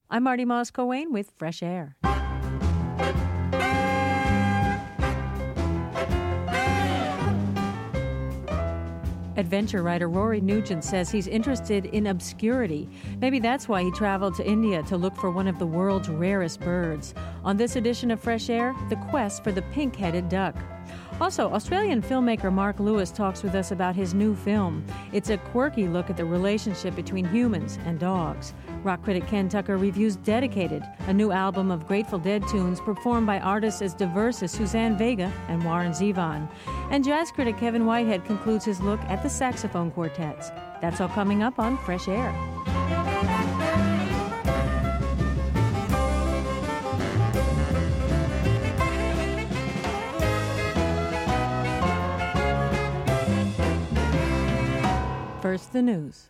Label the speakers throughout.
Speaker 1: I'm Marty Moss-Coane with Fresh Air. Adventure writer Rory Nugent says he's interested in obscurity. Maybe that's why he traveled to India to look for one of the world's rarest birds. On this edition of Fresh Air, the quest for the pink-headed duck. Also, Australian filmmaker Mark Lewis talks with us about his new film. It's a quirky look at the relationship between humans and dogs. Rock critic Ken Tucker reviews Dedicated, a new album of Grateful Dead tunes performed by artists as diverse as Suzanne Vega and Warren Zevon. And jazz critic Kevin Whitehead concludes his look at the saxophone quartets. That's all coming up on Fresh Air. First, the news.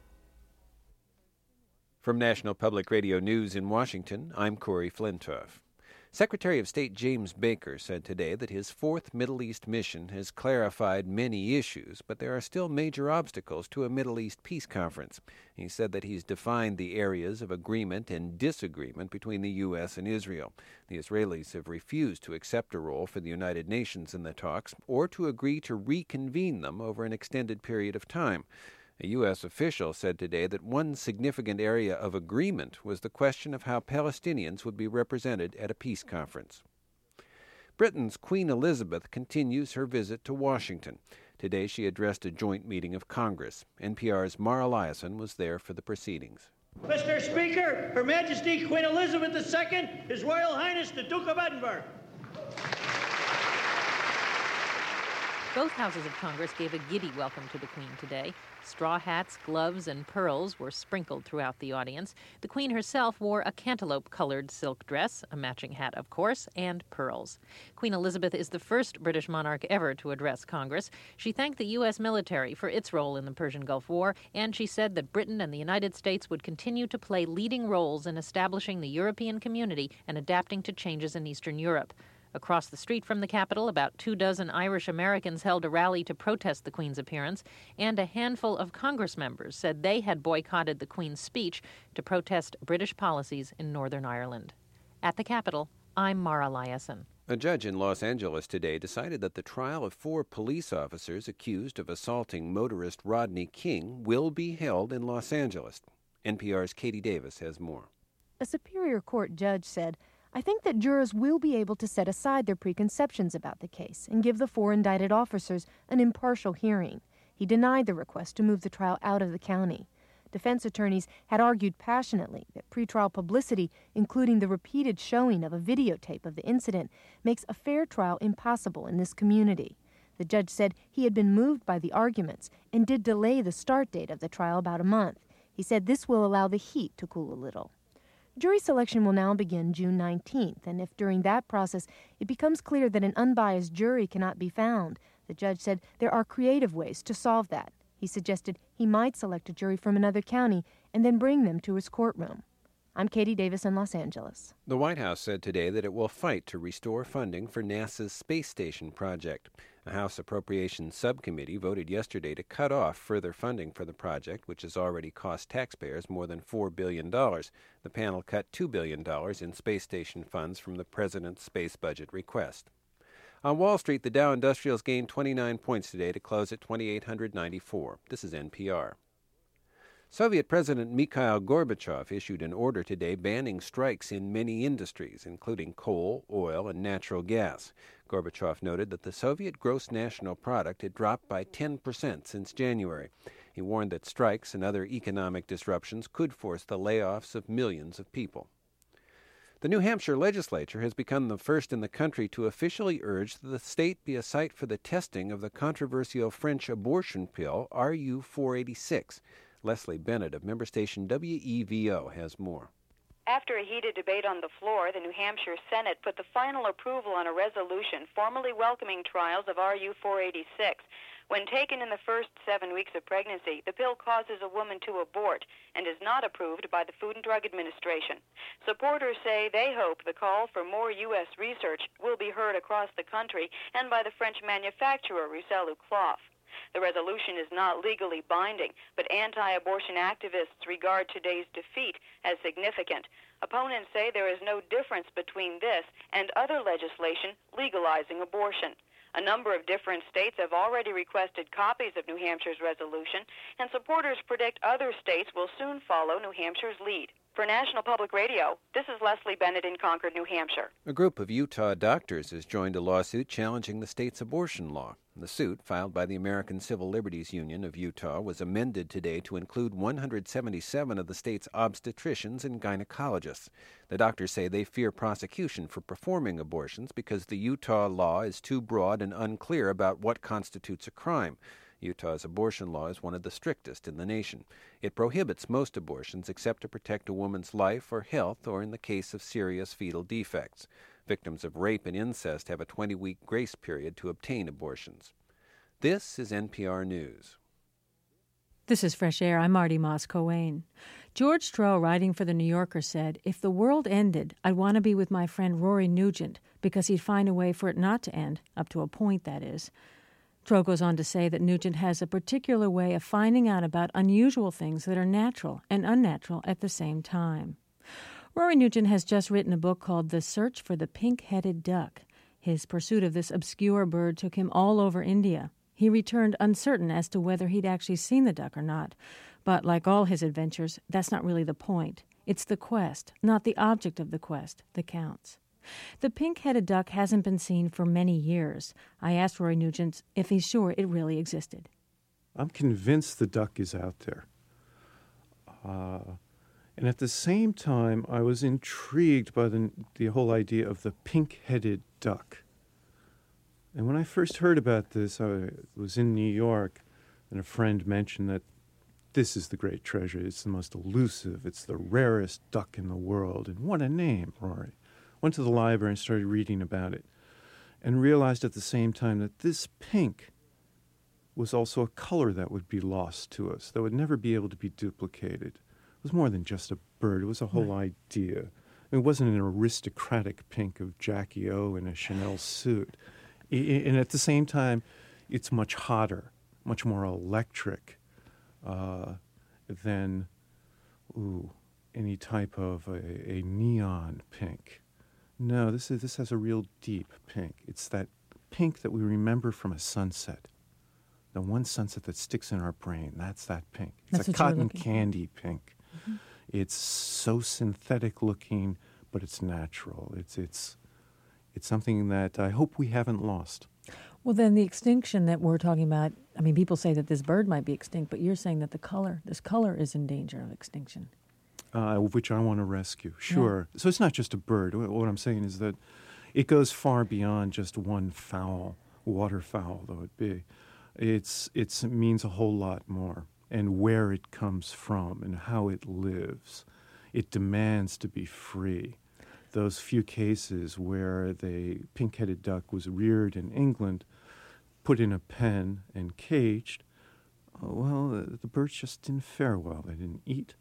Speaker 2: From National Public Radio News in Washington, I'm Corey Flintoff. Secretary of State James Baker said today that his fourth Middle East mission has clarified many issues, but there are still major obstacles to a Middle East peace conference. He said that he's defined the areas of agreement and disagreement between the U.S. and Israel. The Israelis have refused to accept a role for the United Nations in the talks or to agree to reconvene them over an extended period of time. A U.S. official said today that one significant area of agreement was the question of how Palestinians would be represented at a peace conference. Britain's Queen Elizabeth continues her visit to Washington. Today she addressed a joint meeting of Congress. NPR's Mara Liasson was there for the proceedings.
Speaker 3: Mr. Speaker, Her Majesty Queen Elizabeth II, His Royal Highness the Duke of Edinburgh.
Speaker 4: Both houses of Congress gave a giddy welcome to the Queen today. Straw hats, gloves, and pearls were sprinkled throughout the audience. The Queen herself wore a cantaloupe-colored silk dress, a matching hat, of course, and pearls. Queen Elizabeth is the first British monarch ever to address Congress. She thanked the U.S. military for its role in the Persian Gulf War, and she said that Britain and the United States would continue to play leading roles in establishing the European community and adapting to changes in Eastern Europe. Across the street from the Capitol, about 24 Irish Americans held a rally to protest the Queen's appearance, and a handful of Congress members said they had boycotted the Queen's speech to protest British policies in Northern Ireland. At the Capitol, I'm Mara Liasson.
Speaker 2: A judge in Los Angeles today decided that the trial of 4 police officers accused of assaulting motorist Rodney King will be held in Los Angeles. NPR's Katie Davis has more.
Speaker 5: A Superior Court judge said, "I think that jurors will be able to set aside their preconceptions about the case and give the 4 indicted officers an impartial hearing." He denied the request to move the trial out of the county. Defense attorneys had argued passionately that pretrial publicity, including the repeated showing of a videotape of the incident, makes a fair trial impossible in this community. The judge said he had been moved by the arguments and did delay the start date of the trial about a month. He said this will allow the heat to cool a little. Jury selection will now begin June 19th, and if during that process it becomes clear that an unbiased jury cannot be found, the judge said there are creative ways to solve that. He suggested he might select a jury from another county and then bring them to his courtroom. I'm Katie Davis in Los Angeles.
Speaker 2: The White House said today that it will fight to restore funding for NASA's space station project. A House Appropriations Subcommittee voted yesterday to cut off further funding for the project, which has already cost taxpayers more than $4 billion. The panel cut $2 billion in space station funds from the president's space budget request. On Wall Street, the Dow Industrials gained 29 points today to close at 2,894. This is NPR. Soviet President Mikhail Gorbachev issued an order today banning strikes in many industries, including coal, oil, and natural gas. Gorbachev noted that the Soviet gross national product had dropped by 10% since January. He warned that strikes and other economic disruptions could force the layoffs of millions of people. The New Hampshire legislature has become the first in the country to officially urge that the state be a site for the testing of the controversial French abortion pill RU-486. Leslie Bennett of member station WEVO has more.
Speaker 6: After a heated debate on the floor, the New Hampshire Senate put the final approval on a resolution formally welcoming trials of RU-486. When taken in the first 7 weeks of pregnancy, the pill causes a woman to abort and is not approved by the Food and Drug Administration. Supporters say they hope the call for more U.S. research will be heard across the country and by the French manufacturer Roussel Cloth. The resolution is not legally binding, but anti-abortion activists regard today's defeat as significant. Opponents say there is no difference between this and other legislation legalizing abortion. A number of different states have already requested copies of New Hampshire's resolution, and supporters predict other states will soon follow New Hampshire's lead. For National Public Radio, this is Leslie Bennett in Concord, New Hampshire.
Speaker 2: A group of Utah doctors has joined a lawsuit challenging the state's abortion law. The suit, filed by the American Civil Liberties Union of Utah, was amended today to include 177 of the state's obstetricians and gynecologists. The doctors say they fear prosecution for performing abortions because the Utah law is too broad and unclear about what constitutes a crime. Utah's abortion law is one of the strictest in the nation. It prohibits most abortions except to protect a woman's life or health or in the case of serious fetal defects. Victims of rape and incest have a 20-week grace period to obtain abortions. This is NPR News.
Speaker 1: This is Fresh Air. I'm Marty Moss-Coane. George Stroh, writing for The New Yorker, said, "If the world ended, I'd want to be with my friend Rory Nugent because he'd find a way for it not to end, up to a point, that is." Stroh goes on to say that Nugent has a particular way of finding out about unusual things that are natural and unnatural at the same time. Rory Nugent has just written a book called The Search for the Pink-Headed Duck. His pursuit of this obscure bird took him all over India. He returned uncertain as to whether he'd actually seen the duck or not. But like all his adventures, that's not really the point. It's the quest, not the object of the quest, that counts. The pink-headed duck hasn't been seen for many years. I asked Rory Nugent if he's sure it really existed.
Speaker 7: I'm convinced the duck is out there. And at the same time, I was intrigued by the whole idea of the pink-headed duck. And when I first heard about this, I was in New York, and a friend mentioned that this is the great treasure. It's the most elusive. It's the rarest duck in the world. And what a name, Rory. Went to the library and started reading about it and realized at the same time that this pink was also a color that would be lost to us, that would never be able to be duplicated. It was more than just a bird. It was a whole idea. It wasn't an aristocratic pink of Jackie O in a Chanel suit. And at the same time, it's much hotter, much more electric than any type of a neon pink. No, this has a real deep pink. It's that pink that we remember from a sunset. The one sunset that sticks in our brain, that's that pink. It's a cotton candy pink. Mm-hmm. It's so synthetic looking, but it's natural. It's something that I hope we haven't lost.
Speaker 1: Well, then the extinction that we're talking about, I mean, people say that this bird might be extinct, but you're saying that this color is in danger of extinction.
Speaker 7: Which I want to rescue, sure. Yeah. So it's not just a bird. What I'm saying is that it goes far beyond just one fowl, waterfowl though it be. It means a whole lot more, and where it comes from and how it lives. It demands to be free. Those few cases where the pink-headed duck was reared in England, put in a pen and caged, the birds just didn't fare well. They didn't eat.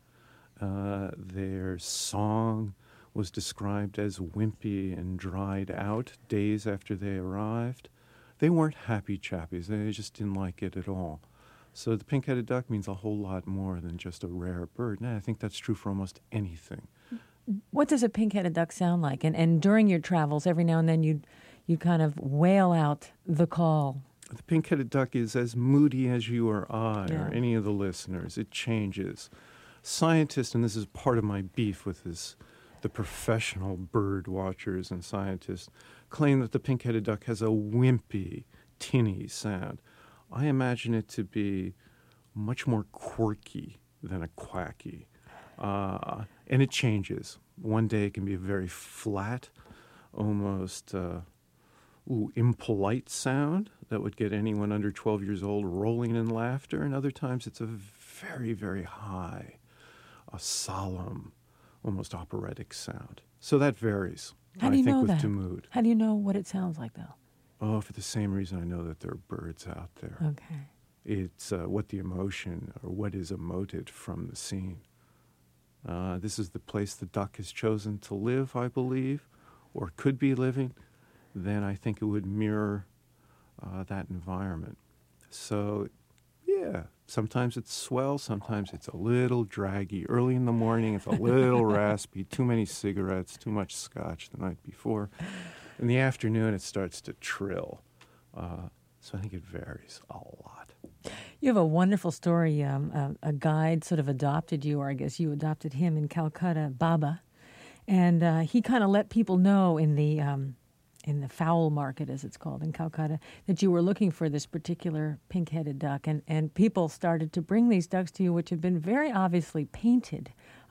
Speaker 7: Their song was described as wimpy and dried out days after they arrived. They weren't happy chappies. They just didn't like it at all. So the pink-headed duck means a whole lot more than just a rare bird. And I think that's true for almost anything.
Speaker 1: What does a pink-headed duck sound like? And during your travels, every now and then you kind of wail out the call.
Speaker 7: The pink-headed duck is as moody as you or I or any of the listeners. It changes. Scientists, and this is part of my beef with the professional bird watchers and scientists, claim that the pink-headed duck has a wimpy, tinny sound. I imagine it to be much more quirky than a quacky. And it changes. One day it can be a very flat, almost impolite sound that would get anyone under 12 years old rolling in laughter. And other times it's a very, very high, a solemn, almost operatic sound. So that varies.
Speaker 1: How do you know that?
Speaker 7: With Damoud.
Speaker 1: How do you know what it sounds like, though?
Speaker 7: Oh, for the same reason I know that there are birds out there.
Speaker 1: Okay.
Speaker 7: It's what the emotion or what is emoted from the scene. This is the place the duck has chosen to live, I believe, or could be living. Then I think it would mirror that environment. So, yeah, sometimes it's swell, sometimes it's a little draggy. Early in the morning, it's a little raspy, too many cigarettes, too much scotch the night before. In the afternoon, it starts to trill. So I think it varies a lot.
Speaker 1: You have a wonderful story. A guide sort of adopted you, or I guess you adopted him in Calcutta, Baba. And he kind of let people know in the fowl market, as it's called in Calcutta, that you were looking for this particular pink-headed duck. And people started to bring these ducks to you, which had been very obviously painted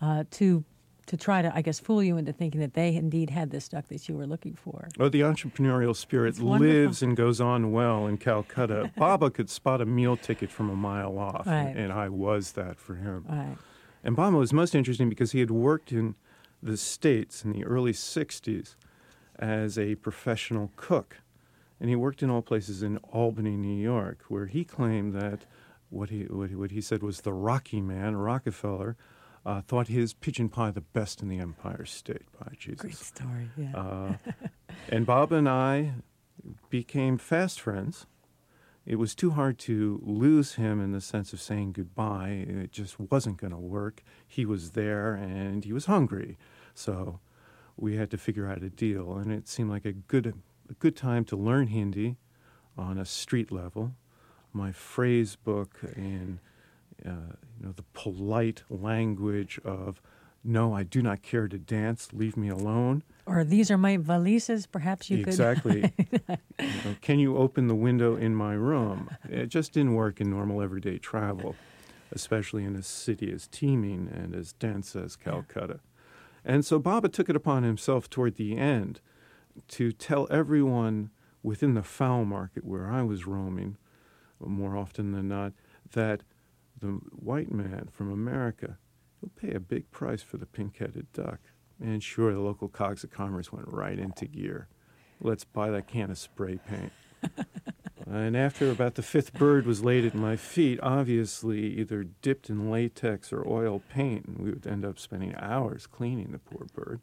Speaker 1: to try to, I guess, fool you into thinking that they indeed had this duck that you were looking for.
Speaker 7: Oh, the entrepreneurial spirit lives and goes on well in Calcutta. Baba could spot a meal ticket from a mile off,
Speaker 1: right.
Speaker 7: and I was that for him.
Speaker 1: Right.
Speaker 7: And Baba was most interesting because he had worked in the States in the early 60s as a professional cook. And he worked in all places in Albany, New York, where he claimed that what he said was the Rocky Man, Rockefeller, thought his pigeon pie the best in the Empire State. By Jesus.
Speaker 1: Great story, yeah.
Speaker 7: And Bob and I became fast friends. It was too hard to lose him in the sense of saying goodbye. It just wasn't going to work. He was there, and he was hungry. So we had to figure out a deal, and it seemed like a good time to learn Hindi on a street level. My phrase book in the polite language of, no, I do not care to dance, leave me alone.
Speaker 1: Or these are my valises, perhaps you could.
Speaker 7: Exactly. Can you open the window in my room? It just didn't work in normal everyday travel, especially in a city as teeming and as dense as Calcutta. And so Baba took it upon himself toward the end to tell everyone within the fowl market where I was roaming, more often than not, that the white man from America will pay a big price for the pink-headed duck. And sure, the local cogs of commerce went right into gear. Let's buy that can of spray paint. And after about the fifth bird was laid at my feet, obviously either dipped in latex or oil paint, and we would end up spending hours cleaning the poor bird,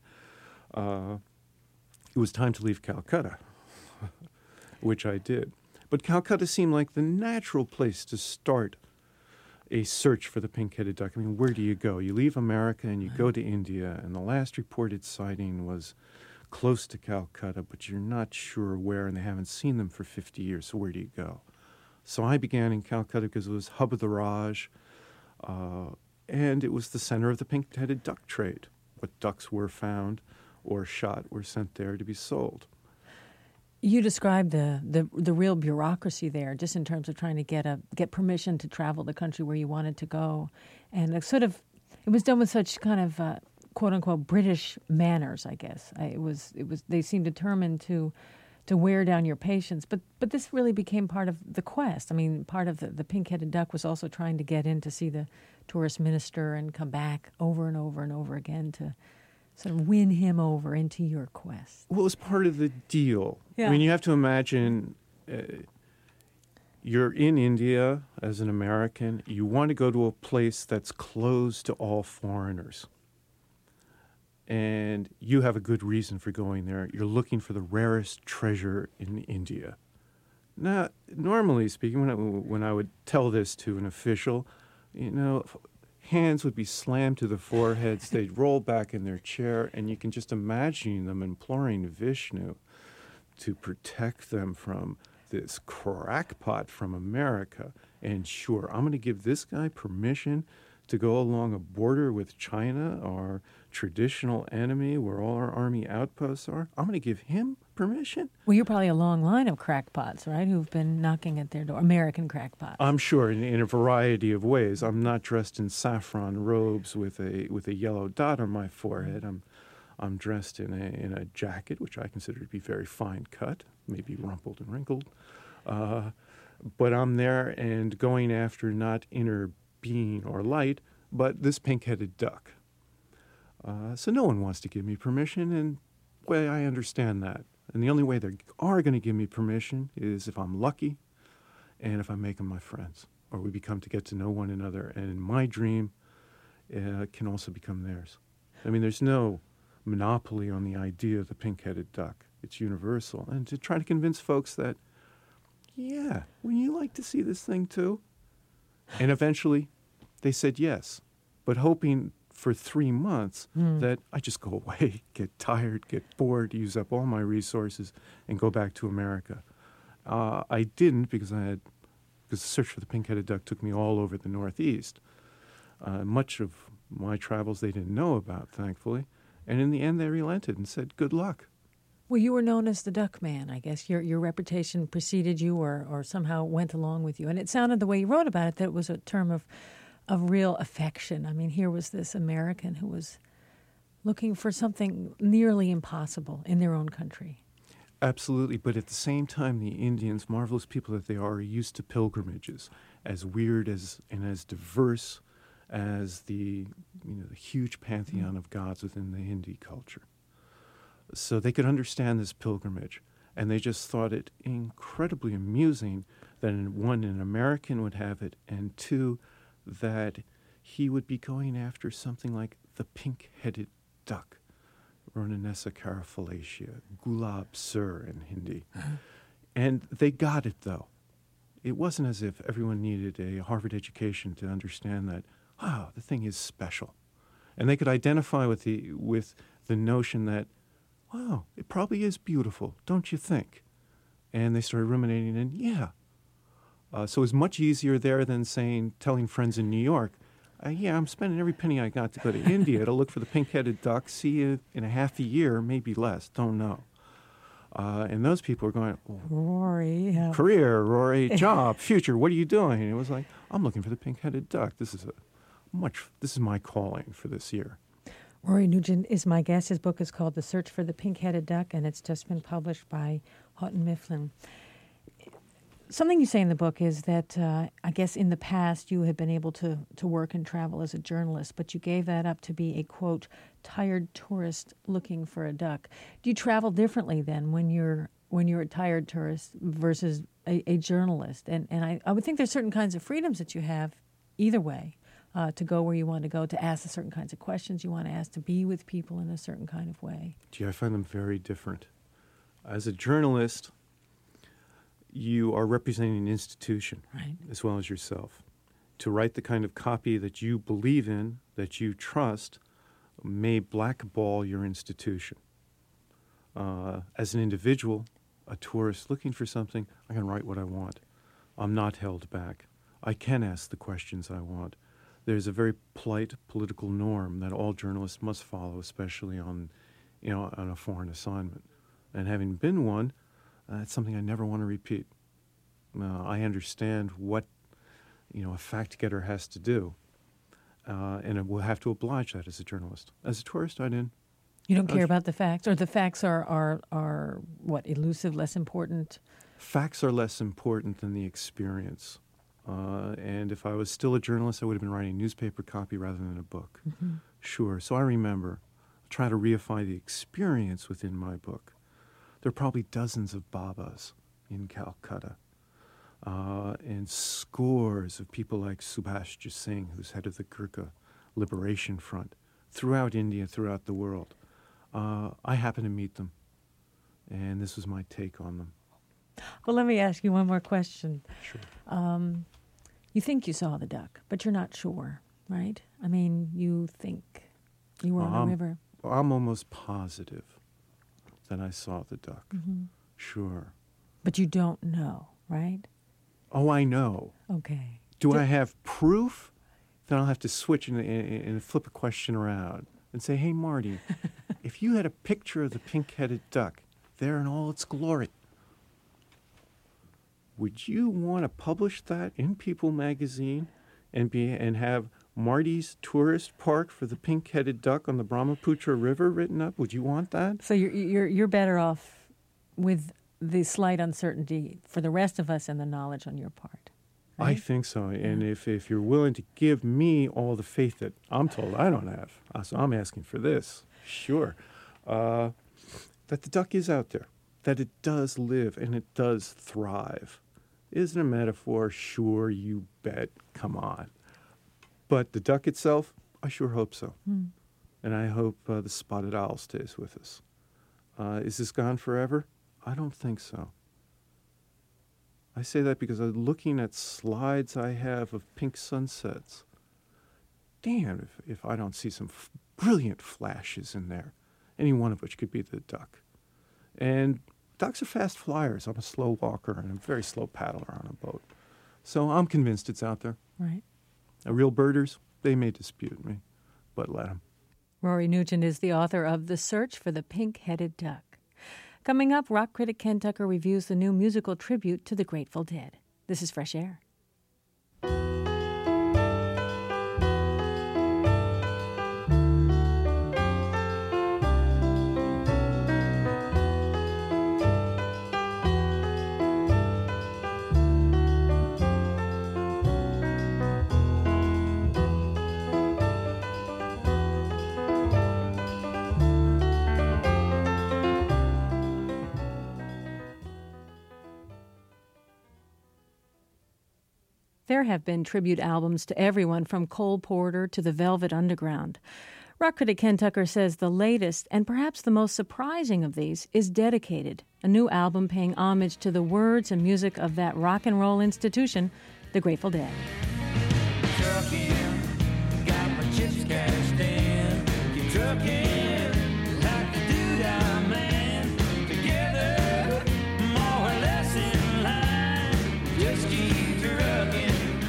Speaker 7: it was time to leave Calcutta, which I did. But Calcutta seemed like the natural place to start a search for the pink-headed duck. I mean, where do you go? You leave America and you go to India, and the last reported sighting was close to Calcutta, but you're not sure where, and they haven't seen them for 50 years, so where do you go? So I began in Calcutta because it was hub of the Raj, and it was the center of the pink-headed duck trade. What ducks were found or shot were sent there to be sold.
Speaker 1: You described the real bureaucracy there, just in terms of trying to get permission to travel the country where you wanted to go, and it was done with such kind of quote unquote British manners, I guess. It was they seemed determined to wear down your patience, but this really became part of the quest. I mean, part of the pink-headed duck was also trying to get in to see the tourist minister and come back over and over and over again to sort of win him over into your quest.
Speaker 7: Well, it was part of the deal.
Speaker 1: Yeah.
Speaker 7: I mean, you have to imagine you're in India as an American. You want to go to a place that's closed to all foreigners. And you have a good reason for going there. You're looking for the rarest treasure in India. Now, normally speaking, when I would tell this to an official, hands would be slammed to the foreheads, they'd roll back in their chair, and you can just imagine them imploring Vishnu to protect them from this crackpot from America. And sure, I'm going to give this guy permission to go along a border with China, our traditional enemy, where all our army outposts are. I'm going to give him permission?
Speaker 1: Well, you're probably a long line of crackpots, right, who've been knocking at their door, American crackpots.
Speaker 7: I'm sure, in a variety of ways. I'm not dressed in saffron robes with a yellow dot on my forehead. I'm dressed in a jacket, which I consider to be very fine cut, maybe rumpled and wrinkled. But I'm there and going after not inner being or light, but this pink-headed duck. So no one wants to give me permission, and well, I understand that. And the only way they are going to give me permission is if I'm lucky and if I make them my friends, or we become to get to know one another, and in my dream, can also become theirs. I mean, there's no monopoly on the idea of the pink-headed duck. It's universal. And to try to convince folks that, yeah, would you like to see this thing too? And eventually they said yes, but hoping for 3 months that I just go away, get tired, get bored, use up all my resources, and go back to America. I didn't because the search for the pink-headed duck took me all over the Northeast. Much of my travels they didn't know about, thankfully. And in the end, they relented and said, good luck.
Speaker 1: Well, you were known as the Duck Man, I guess. Your reputation preceded you or somehow went along with you. And it sounded the way you wrote about it that it was a term of real affection. I mean, here was this American who was looking for something nearly impossible in their own country.
Speaker 7: Absolutely, but at the same time, the Indians, marvelous people that they are used to pilgrimages, as weird and as diverse as the huge pantheon of gods within the Hindi culture. So they could understand this pilgrimage, and they just thought it incredibly amusing that, one, an American would have it, and two, that he would be going after something like the pink-headed duck, Rhonanessa carafalacia, Gulab Sur in Hindi. And they got it, though. It wasn't as if everyone needed a Harvard education to understand that, wow, the thing is special. And they could identify with the notion that, wow, it probably is beautiful, don't you think? And they started ruminating, and yeah. So it was much easier there than telling friends in New York, yeah, I'm spending every penny I got to go to India to look for the pink-headed duck, see you in a half a year, maybe less, don't know. And those people are going,
Speaker 1: Rory. Yeah.
Speaker 7: Career, Rory, job, future, what are you doing? And it was like, I'm looking for the pink-headed duck. This is my calling for this year.
Speaker 1: Rory Nugent is my guest. His book is called The Search for the Pink-Headed Duck, and it's just been published by Houghton Mifflin. Something you say in the book is that I guess in the past you had been able to work and travel as a journalist, but you gave that up to be a, quote, tired tourist looking for a duck. Do you travel differently then when you're a tired tourist versus a journalist? And I would think there's certain kinds of freedoms that you have either way, to go where you want to go, to ask the certain kinds of questions you want to ask, to be with people in a certain kind of way.
Speaker 7: Gee, I find them very different. As a journalist, you are representing an institution,
Speaker 1: right,
Speaker 7: as well as yourself. To write the kind of copy that you believe in, that you trust, may blackball your institution. As an individual, a tourist looking for something, I can write what I want. I'm not held back. I can ask the questions I want. There's a very polite political norm that all journalists must follow, especially on a foreign assignment. And having been one, it's something I never want to repeat. I understand what a fact-getter has to do, and we'll have to oblige that as a journalist. As a tourist, I didn't.
Speaker 1: You don't care about the facts, or the facts are what, elusive, less important?
Speaker 7: Facts are less important than the experience. And if I was still a journalist, I would have been writing newspaper copy rather than a book. Mm-hmm. Sure. So I remember, try to reify the experience within my book. There are probably dozens of Babas in Calcutta, and scores of people like Subhash Singh, who's head of the Gurkha Liberation Front, throughout India, throughout the world. I happened to meet them, and this was my take on them.
Speaker 1: Well, let me ask you one more question.
Speaker 7: Sure.
Speaker 1: You think you saw the duck, but you're not sure, right? I mean, you think you were on the river.
Speaker 7: I'm almost positive that I saw the duck.
Speaker 1: Mm-hmm.
Speaker 7: Sure.
Speaker 1: But you don't know, right?
Speaker 7: Oh, I know.
Speaker 1: Okay.
Speaker 7: Do I have proof? Then I'll have to switch and flip a question around and say, hey, Marty, if you had a picture of the pink-headed duck there in all its glory, would you want to publish that in People magazine and have Marty's Tourist Park for the Pink-Headed Duck on the Brahmaputra River written up? Would you want that?
Speaker 1: So you're better off with the slight uncertainty for the rest of us and the knowledge on your part, right?
Speaker 7: I think so. And if you're willing to give me all the faith that I'm told I don't have, so I'm asking for this, sure, that the duck is out there, that it does live and it does thrive. Isn't a metaphor? Sure, you bet. Come on. But the duck itself, I sure hope so. Mm. And I hope the spotted owl stays with us. Is this gone forever? I don't think so. I say that because I'm looking at slides I have of pink sunsets. Damn, if I don't see some brilliant flashes in there, any one of which could be the duck. And ducks are fast flyers. I'm a slow walker and a very slow paddler on a boat. So I'm convinced it's out there.
Speaker 1: Right.
Speaker 7: Real birders, they may dispute me, but let them.
Speaker 1: Rory Nugent is the author of The Search for the Pink-Headed Duck. Coming up, rock critic Ken Tucker reviews the new musical tribute to the Grateful Dead. This is Fresh Air. There have been tribute albums to everyone from Cole Porter to the Velvet Underground. Rock critic Ken Tucker says the latest, and perhaps the most surprising of these, is Dedicated, a new album paying homage to the words and music of that rock and roll institution, the Grateful Dead.
Speaker 8: Trucking, got my chips cashed in, keep trucking, like the dude I'm in, together, more or less in line, just keep trucking.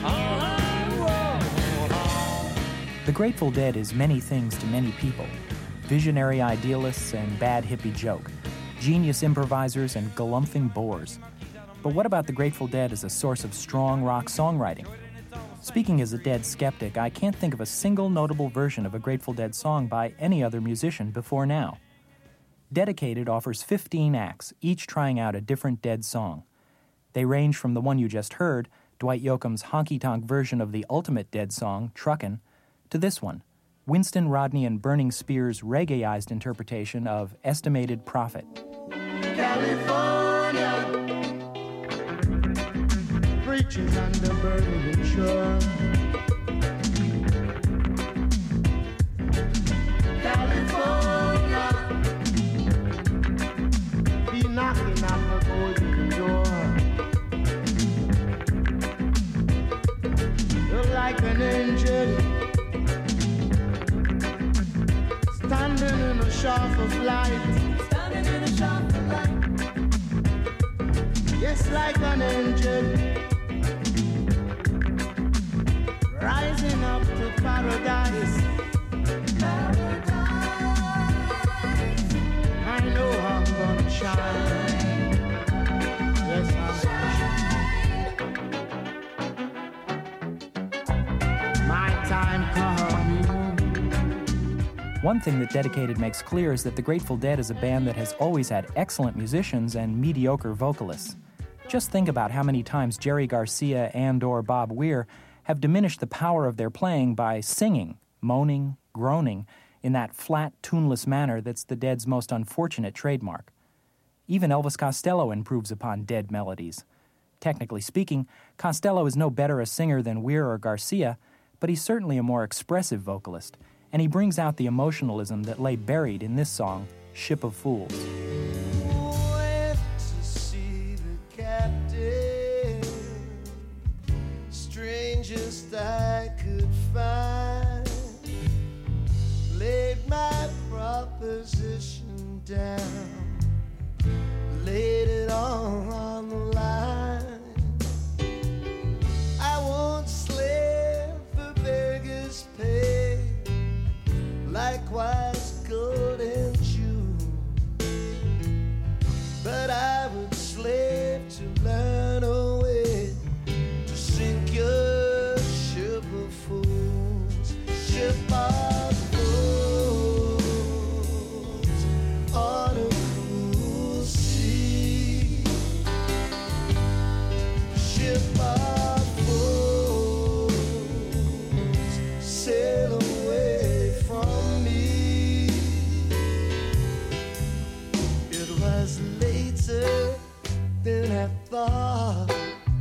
Speaker 9: The Grateful Dead is many things to many people. Visionary idealists and bad hippie joke. Genius improvisers and galumphing bores. But what about the Grateful Dead as a source of strong rock songwriting? Speaking as a Dead skeptic, I can't think of a single notable version of a Grateful Dead song by any other musician before now. Dedicated offers 15 acts, each trying out a different Dead song. They range from the one you just heard, Dwight Yoakam's honky-tonk version of the ultimate Dead song, Truckin', to this one, Winston Rodney and Burning Spear's reggaeized interpretation of Estimated Profit.
Speaker 8: California, preaching on the burning shore. California, be knocking on the golden door. You're like an angel, standing in a shaft of light. Standing in a shaft of light. Yes, like an angel, rising up to paradise. Paradise. I know I'm gonna shine. Yes, I'm gonna shine. My time comes.
Speaker 9: One thing that Dedicated makes clear is that the Grateful Dead is a band that has always had excellent musicians and mediocre vocalists. Just think about how many times Jerry Garcia and/or Bob Weir have diminished the power of their playing by singing, moaning, groaning, in that flat, tuneless manner that's the Dead's most unfortunate trademark. Even Elvis Costello improves upon Dead melodies. Technically speaking, Costello is no better a singer than Weir or Garcia, but he's certainly a more expressive vocalist, and he brings out the emotionalism that lay buried in this song, Ship of Fools.
Speaker 8: Went to see the captain, strangest I could find, laid my proposition down, laid it all on the line. I won't slave for beggars' pay, likewise gold and jewel, but I would slave to learn a way to sink your ship of fools, ship of fools, on a cruel sea, ship of fools, sail away from me. It was later than I thought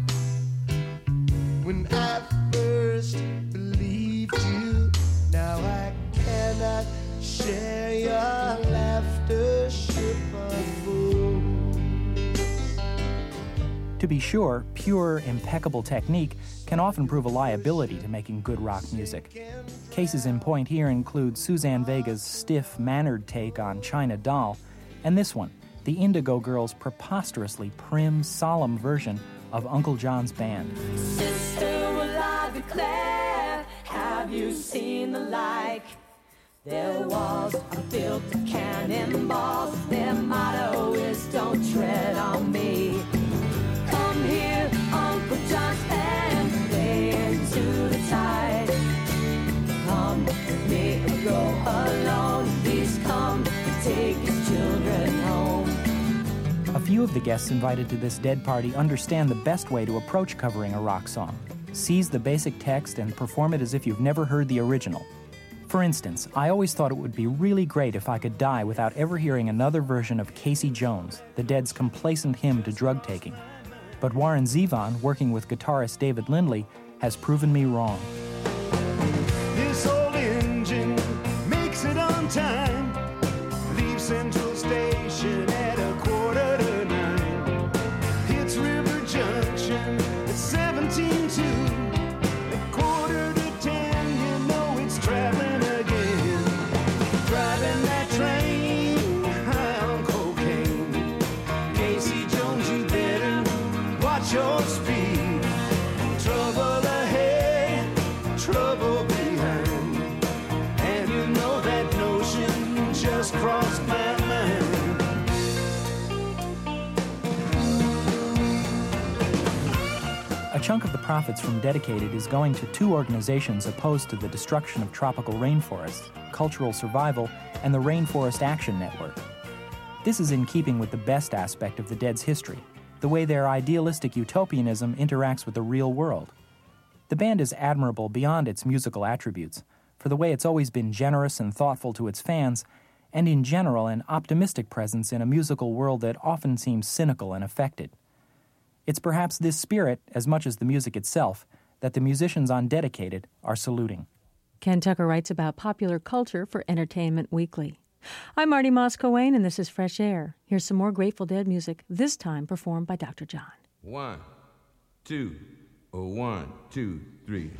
Speaker 8: when I first believed you. Now I cannot share your laughter, ship of fools.
Speaker 9: To to be sure, pure, impeccable technique can often prove a liability to making good rock music. Cases in point here include Suzanne Vega's stiff, mannered take on China Doll, and this one, the Indigo Girls' preposterously prim, solemn version of Uncle John's Band.
Speaker 10: Sister, will I declare, have you seen the like? Their walls are built of cannonballs. Their motto is don't tread on me. Come here, Uncle John's Band, play into the tide. Come with me or go alone. Please come and take his children home.
Speaker 9: A few of the guests invited to this Dead party understand the best way to approach covering a rock song. Seize the basic text and perform it as if you've never heard the original. For instance, I always thought it would be really great if I could die without ever hearing another version of Casey Jones, the Dead's complacent hymn to drug taking. But Warren Zevon, working with guitarist David Lindley, has proven me wrong.
Speaker 8: This old engine makes it on time. Leave Central Station at 8:45. Hits River Junction at 17:02. At 9:45, you know it's traveling again. Driving that train high on cocaine. Casey Jones, you better watch your speed. Trouble ahead, trouble behind. And you know that notion just crossed my mind.
Speaker 9: A chunk of the profits from Dedicated is going to two organizations opposed to the destruction of tropical rainforests, Cultural Survival, and the Rainforest Action Network. This is in keeping with the best aspect of the Dead's history, the way their idealistic utopianism interacts with the real world. The band is admirable beyond its musical attributes, for the way it's always been generous and thoughtful to its fans, and in general an optimistic presence in a musical world that often seems cynical and affected. It's perhaps this spirit, as much as the music itself, that the musicians on Dedicated are saluting.
Speaker 1: Ken Tucker writes about popular culture for Entertainment Weekly. I'm Marty Moss-Coane, and this is Fresh Air. Here's some more Grateful Dead music, this time performed by Dr. John.
Speaker 11: 1, 2, 1, 2, 3.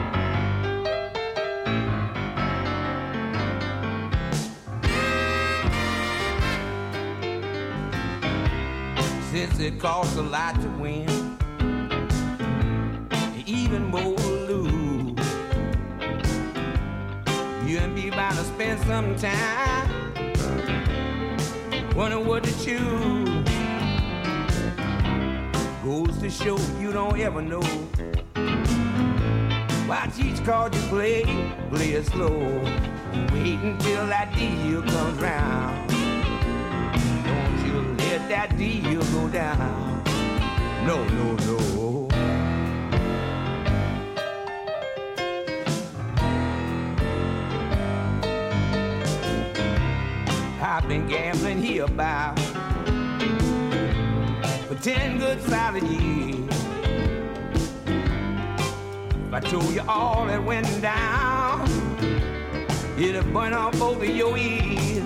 Speaker 11: Since it costs a lot to win, even more to lose, you and me bound to spend some time wondering what to choose. Goes to show you don't ever know. Watch each card you play it slow. Wait until that deal comes round. Don't you let that deal go down. No, no, no. I've been gambling here about for 10 good solid years. If I told you all that went down, it'd burn off both of your ears.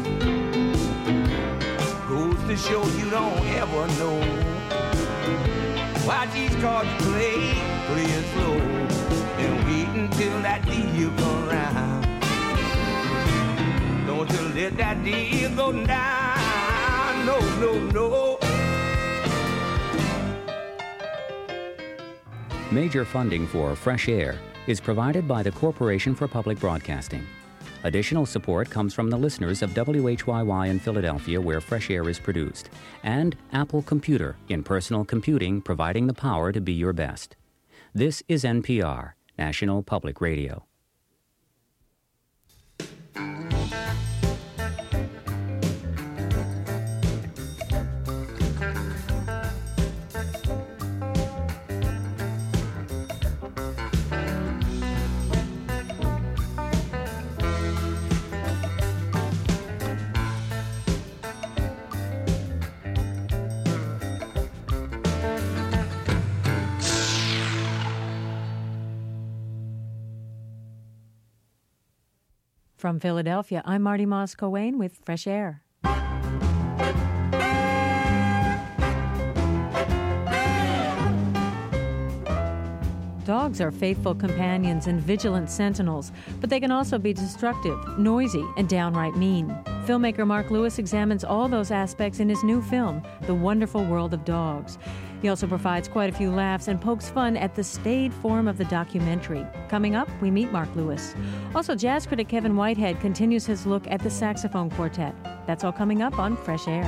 Speaker 11: Goes to show you don't ever know. Watch each card you play it slow, and wait until that deal comes around. Don't you let that deal go down. No, no, no.
Speaker 12: Major funding for Fresh Air is provided by the Corporation for Public Broadcasting. Additional support comes from the listeners of WHYY in Philadelphia, where Fresh Air is produced, and Apple Computer in personal computing, providing the power to be your best. This is NPR, National Public Radio.
Speaker 1: From Philadelphia, I'm Marty Moss-Coane with Fresh Air. Dogs are faithful companions and vigilant sentinels, but they can also be destructive, noisy, and downright mean. Filmmaker Mark Lewis examines all those aspects in his new film, The Wonderful World of Dogs. He also provides quite a few laughs and pokes fun at the staid form of the documentary. Coming up, we meet Mark Lewis. Also, jazz critic Kevin Whitehead continues his look at the saxophone quartet. That's all coming up on Fresh Air.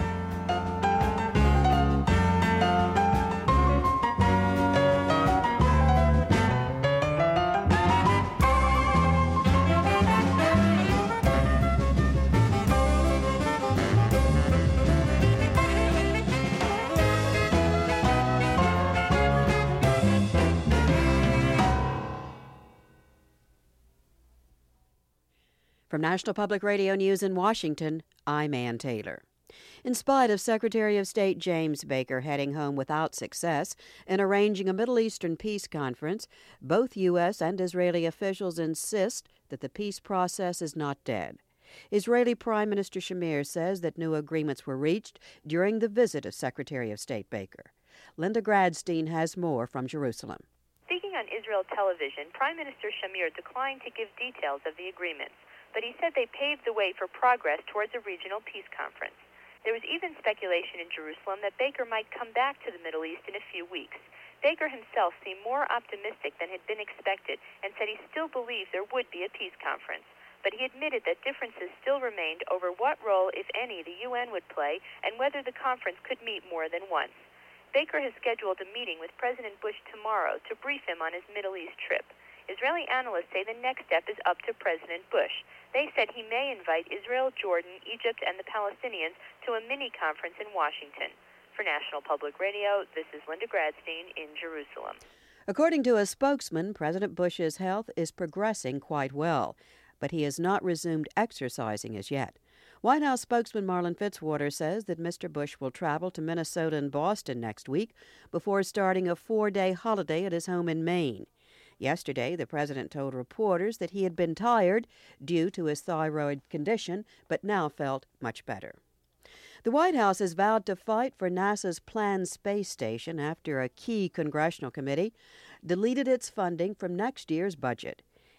Speaker 13: From National Public Radio News in Washington, I'm Ann Taylor. In spite of Secretary of State James Baker heading home without success in arranging a Middle Eastern peace conference, both U.S. and Israeli officials insist that the peace process is not dead. Israeli Prime Minister Shamir says that new agreements were reached during the visit of Secretary of State Baker. Linda Gradstein has more from Jerusalem.
Speaker 6: Speaking on Israel television, Prime Minister Shamir declined to give details of the agreements, but he said they paved the way for progress towards a regional peace conference. There was even speculation in Jerusalem that Baker might come back to the Middle East in a few weeks. Baker himself seemed more optimistic than had been expected and said he still believed there would be a peace conference. But he admitted that differences still remained over what role, if any, the UN would play and whether the conference could meet more than once. Baker has scheduled a meeting with President Bush tomorrow to brief him on his Middle East trip. Israeli analysts say the next step is up to President Bush. They said he may invite Israel, Jordan, Egypt, and the Palestinians to a mini-conference in Washington. For National Public Radio, this is Linda Gradstein in Jerusalem.
Speaker 13: According to a spokesman, President Bush's health is progressing quite well, but he has not resumed exercising as yet. White House spokesman Marlin Fitzwater says that Mr. Bush will travel to Minnesota and Boston next week before starting a 4-day holiday at his home in Maine. Yesterday, the president told reporters that he had been tired due to his thyroid condition, but now felt much better. The White House has vowed to fight for NASA's planned space station after a key congressional committee deleted its funding from next year's budget.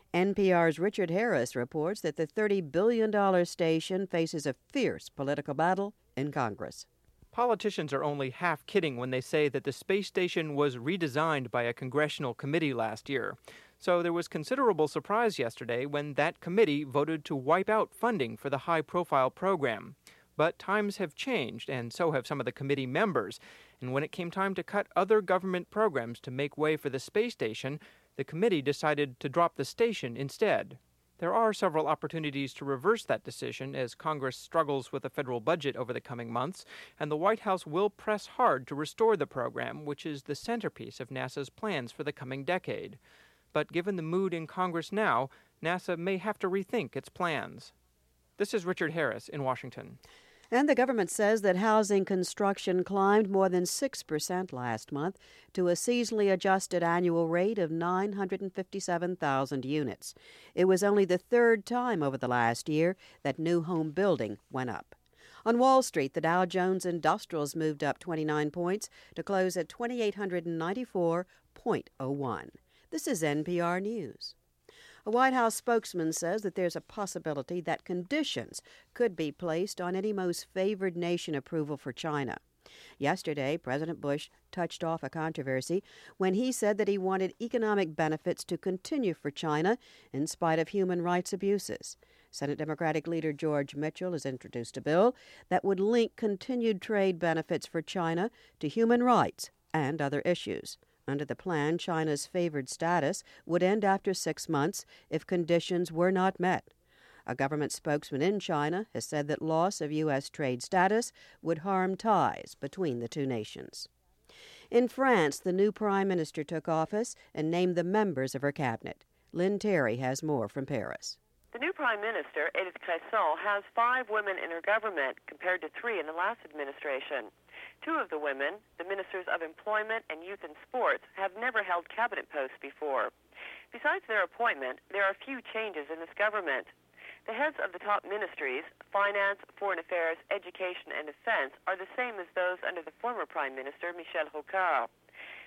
Speaker 13: NPR's Richard Harris reports that the $30 billion station faces a fierce political battle in Congress.
Speaker 14: Politicians are only half kidding when they say that the space station was redesigned by a congressional committee last year. So there was considerable surprise yesterday when that committee voted to wipe out funding for the high-profile program. But times have changed, and so have some of the committee members. And when it came time to cut other government programs to make way for the space station, the committee decided to drop the station instead. There are several opportunities to reverse that decision as Congress struggles with a federal budget over the coming months, and the White House will press hard to restore the program, which is the centerpiece of NASA's plans for the coming decade. But given the mood in Congress now, NASA may have to rethink its plans. This is Richard Harris in Washington.
Speaker 13: And the government says that housing construction climbed more than 6% last month to a seasonally adjusted annual rate of 957,000 units. It was only the third time over the last year that new home building went up. On Wall Street, the Dow Jones Industrials moved up 29 points to close at 2,894.01. This is NPR News. A White House spokesman says that there's a possibility that conditions could be placed on any most favored nation approval for China. Yesterday, President Bush touched off a controversy when he said that he wanted economic benefits to continue for China in spite of human rights abuses. Senate Democratic leader George Mitchell has introduced a bill that would link continued trade benefits for China to human rights and other issues. Under the plan, China's favored status would end after 6 months if conditions were not met. A government spokesman in China has said that loss of U.S. trade status would harm ties between the two nations. In France, the new prime minister took office and named the members of her cabinet. Lynn Terry has more from Paris.
Speaker 15: The new prime minister, Edith Cresson, has 5 women in her government compared to 3 in the last administration. 2 of the women, the ministers of Employment and Youth and Sports, have never held cabinet posts before. Besides their appointment, there are few changes in this government. The heads of the top ministries, finance, foreign affairs, education, and defense, are the same as those under the former prime minister, Michel Rocard.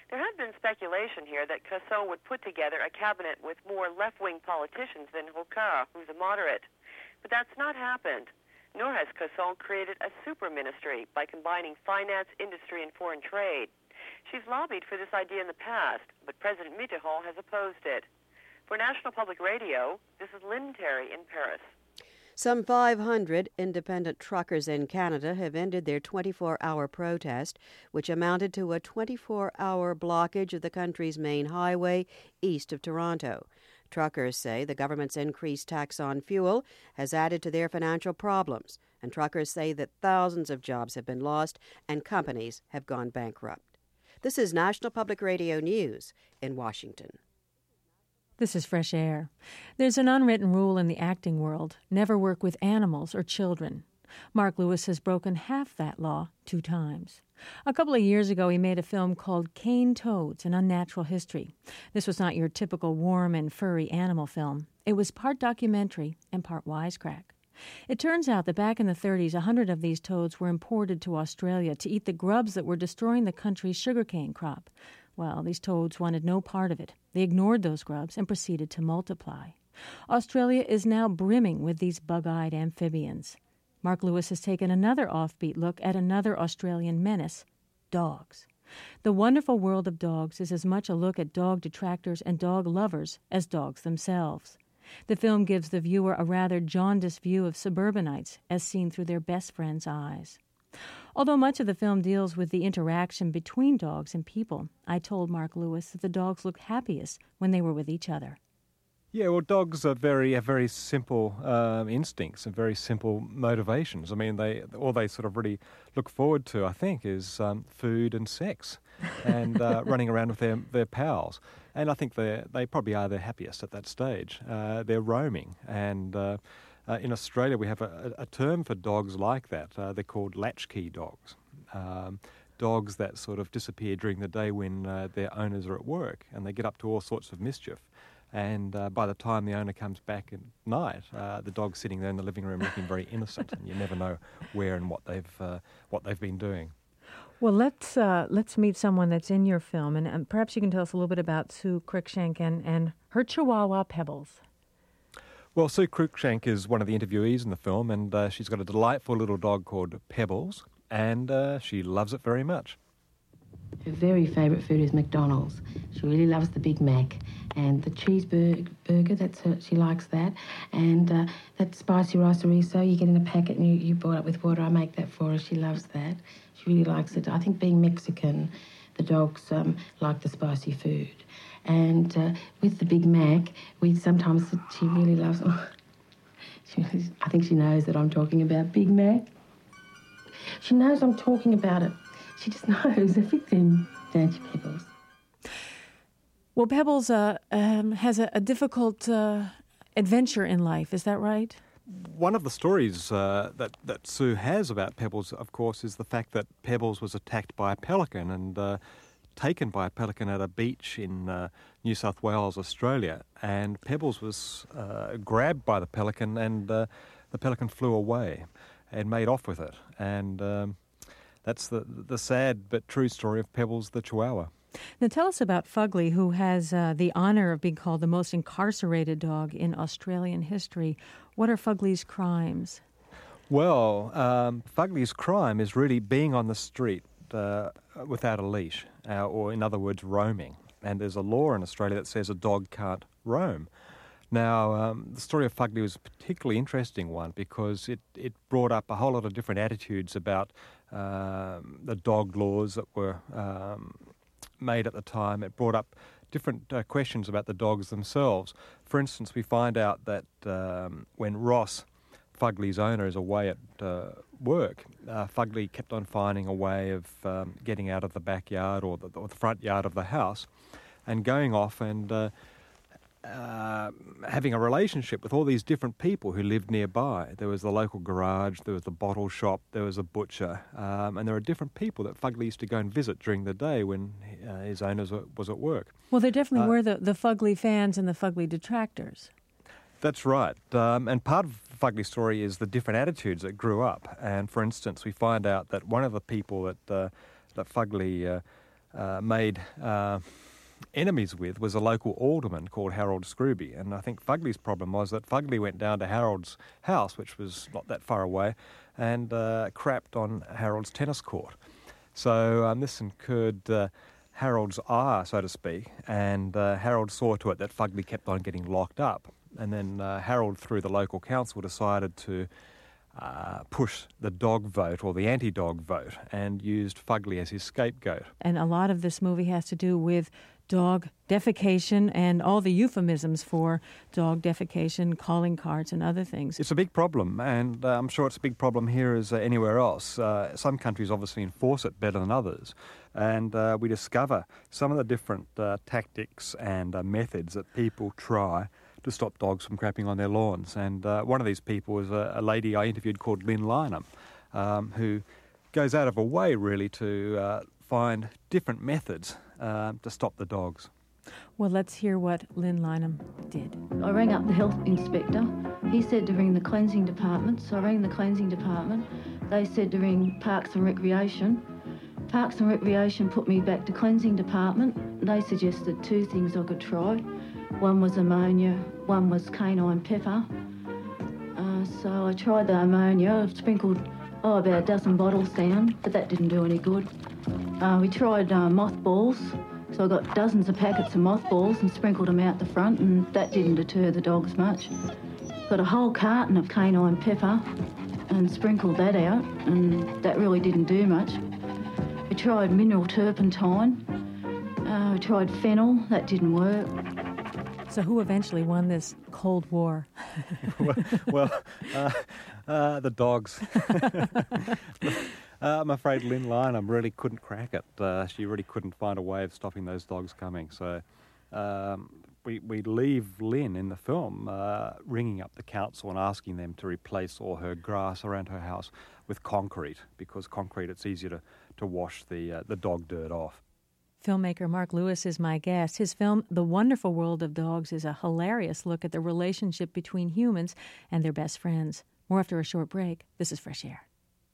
Speaker 15: There had been speculation here that Cassel would put together a cabinet with more left-wing politicians than Rocard, who's a moderate. But that's not happened. Nor has Cassel created a super ministry by combining finance, industry, and foreign trade. She's lobbied for this idea in the past, but President Mitterrand has opposed it. For National Public Radio, this is Lynn Terry in Paris.
Speaker 13: Some 500 independent truckers in Canada have ended their 24-hour protest, which amounted to a 24-hour blockage of the country's main highway east of Toronto. Truckers say the government's increased tax on fuel has added to their financial problems, and truckers say that thousands of jobs have been lost and companies have gone bankrupt. This is National Public Radio News in Washington.
Speaker 1: This is Fresh Air. There's an unwritten rule in the acting world: never work with animals or children. Mark Lewis has broken half that law 2 times. A couple of years ago, he made a film called Cane Toads, An Unnatural History. This was not your typical warm and furry animal film. It was part documentary and part wisecrack. It turns out that back in the 30s, 100 of these toads were imported to Australia to eat the grubs that were destroying the country's sugarcane crop. Well, these toads wanted no part of it. They ignored those grubs and proceeded to multiply. Australia is now brimming with these bug-eyed amphibians. Mark Lewis has taken another offbeat look at another Australian menace: dogs. The Wonderful World of Dogs is as much a look at dog detractors and dog lovers as dogs themselves. The film gives the viewer a rather jaundiced view of suburbanites as seen through their best friend's eyes. Although much of the film deals with the interaction between dogs and people, I told Mark Lewis that the dogs looked happiest when they were with each other.
Speaker 16: Yeah, well, dogs are very simple instincts and very simple motivations. I mean, all they sort of really look forward to, I think, is food and sex and running around with their pals. And I think they probably are their happiest at that stage. They're roaming. And in Australia, we have a term for dogs like that. They're called latchkey dogs. Dogs that sort of disappear during the day when their owners are at work, and they get up to all sorts of mischief. And by the time the owner comes back at night, the dog's sitting there in the living room looking very innocent, and you never know where and what they've been doing.
Speaker 1: Well, let's meet someone that's in your film, and perhaps you can tell us a little bit about Sue Cruikshank and her Chihuahua Pebbles.
Speaker 16: Well, Sue Cruikshank is one of the interviewees in the film, and she's got a delightful little dog called Pebbles, and she loves it very much.
Speaker 17: Her very favourite food is McDonald's. She really loves the Big Mac and the cheeseburger. She likes that. And that spicy rice riso you get in a packet and you boil it with water. I make that for her. She loves that. She really likes it. I think being Mexican, the dogs like the spicy food. And with the Big Mac, she really loves it. I think she knows that I'm talking about Big Mac. She knows I'm talking about it. She just knows everything, don't you, Pebbles?
Speaker 1: Well, Pebbles has a difficult adventure in life, is that right?
Speaker 16: One of the stories that Sue has about Pebbles, of course, is the fact that Pebbles was attacked by a pelican and taken by a pelican at a beach in New South Wales, Australia. And Pebbles was grabbed by the pelican, and the pelican flew away and made off with it. And that's the sad but true story of Pebbles the Chihuahua.
Speaker 1: Now tell us about Fugly, who has the honor of being called the most incarcerated dog in Australian history. What are Fugly's crimes?
Speaker 16: Well, Fugly's crime is really being on the street without a leash, or in other words, roaming. And there's a law in Australia that says a dog can't roam. Now, the story of Fugly was a particularly interesting one because it brought up a whole lot of different attitudes about the dog laws that were made at the time. It brought up different questions about the dogs themselves. For instance, we find out that when Ross, Fugly's owner, is away at work, Fugly kept on finding a way of getting out of the backyard or the front yard of the house and going off and having a relationship with all these different people who lived nearby. There was the local garage, there was the bottle shop, there was a butcher, and there were different people that Fugly used to go and visit during the day when his owner was at work.
Speaker 1: Well, there definitely were the Fugly fans and the Fugly detractors.
Speaker 16: That's right. And part of Fugly's story is the different attitudes that grew up. And for instance, we find out that one of the people that Fugly made enemies with was a local alderman called Harold Scrooby. And I think Fugly's problem was that Fugly went down to Harold's house, which was not that far away, and crapped on Harold's tennis court. So this incurred Harold's ire, so to speak, and Harold saw to it that Fugly kept on getting locked up. And then Harold, through the local council, decided to push the dog vote or the anti-dog vote and used Fugly as his scapegoat.
Speaker 1: And a lot of this movie has to do with dog defecation and all the euphemisms for dog defecation, calling cards and other things.
Speaker 16: It's a big problem, and I'm sure it's a big problem here as anywhere else. Some countries obviously enforce it better than others, and we discover some of the different tactics and methods that people try to stop dogs from crapping on their lawns. And one of these people was a lady I interviewed called Lynn Lynham, who goes out of her way really to find different methods to stop the dogs.
Speaker 1: Well, let's hear what Lynn Lynham did.
Speaker 18: I rang up the health inspector. He said to ring the cleansing department, so I rang the cleansing department. They said to ring Parks and Recreation. Parks and Recreation put me back to cleansing department. They suggested two things I could try. One was ammonia, one was canine pepper. So I tried the ammonia. I've sprinkled about a dozen bottles down, but that didn't do any good. We tried mothballs, so I got dozens of packets of mothballs and sprinkled them out the front, and that didn't deter the dogs much. Got a whole carton of canine pepper and sprinkled that out, and that really didn't do much. We tried mineral turpentine. We tried fennel. That didn't work.
Speaker 1: So who eventually won this Cold War?
Speaker 16: The dogs. I'm afraid Lynn Lynham really couldn't crack it. She really couldn't find a way of stopping those dogs coming. So we leave Lynn in the film ringing up the council and asking them to replace all her grass around her house with concrete, because concrete, it's easier to wash the dog dirt off.
Speaker 1: Filmmaker Mark Lewis is my guest. His film, The Wonderful World of Dogs, is a hilarious look at the relationship between humans and their best friends. More after a short break. This is Fresh Air.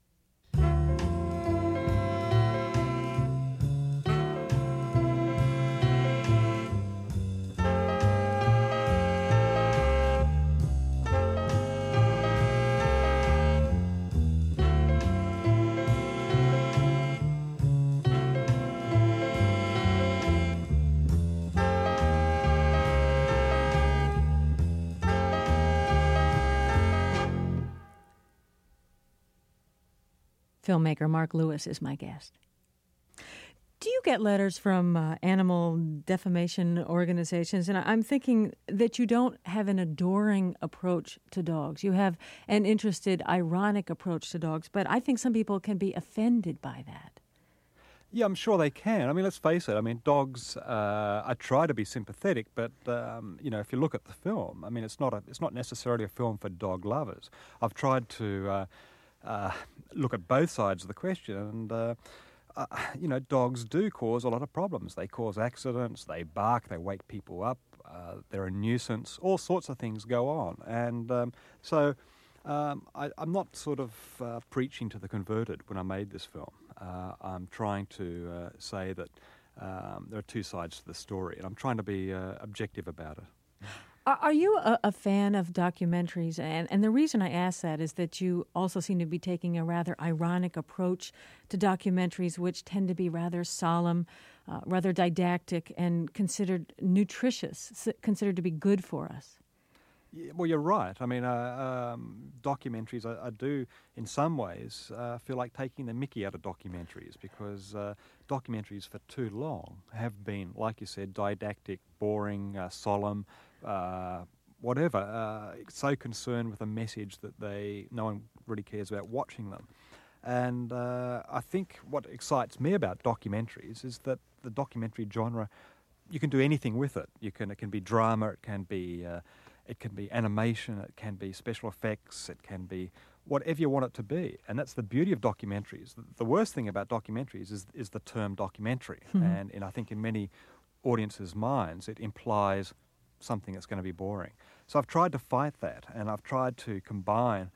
Speaker 1: Filmmaker Mark Lewis is my guest. Do you get letters from animal defamation organizations? And I'm thinking that you don't have an adoring approach to dogs. You have an interested, ironic approach to dogs, but I think some people can be offended by that.
Speaker 16: Yeah, I'm sure they can. I mean, let's face it. I mean, dogs. I try to be sympathetic, but if you look at the film, I mean, it's not necessarily a film for dog lovers. I've tried to look at both sides of the question, and dogs do cause a lot of problems. They cause accidents. They bark. They wake people up. They're a nuisance. All sorts of things go on, and so I'm not sort of preaching to the converted when I made this film. I'm trying to say that there are two sides to the story, and I'm trying to be objective about it.
Speaker 1: Are you a fan of documentaries? And the reason I ask that is that you also seem to be taking a rather ironic approach to documentaries, which tend to be rather solemn, rather didactic, and considered nutritious, considered to be good for us.
Speaker 16: Yeah, well, you're right. I mean, documentaries, I do, in some ways, feel like taking the mickey out of documentaries, because documentaries for too long have been, like you said, didactic, boring, solemn, so concerned with a message that no one really cares about watching them. And I think what excites me about documentaries is that the documentary genre, you can do anything with it. It can be drama, it can be animation, it can be special effects, it can be whatever you want it to be. And that's the beauty of documentaries. The worst thing about documentaries is the term documentary. Mm-hmm. And I think in many audiences' minds, it implies something that's going to be boring. So I've tried to fight that, and I've tried to combine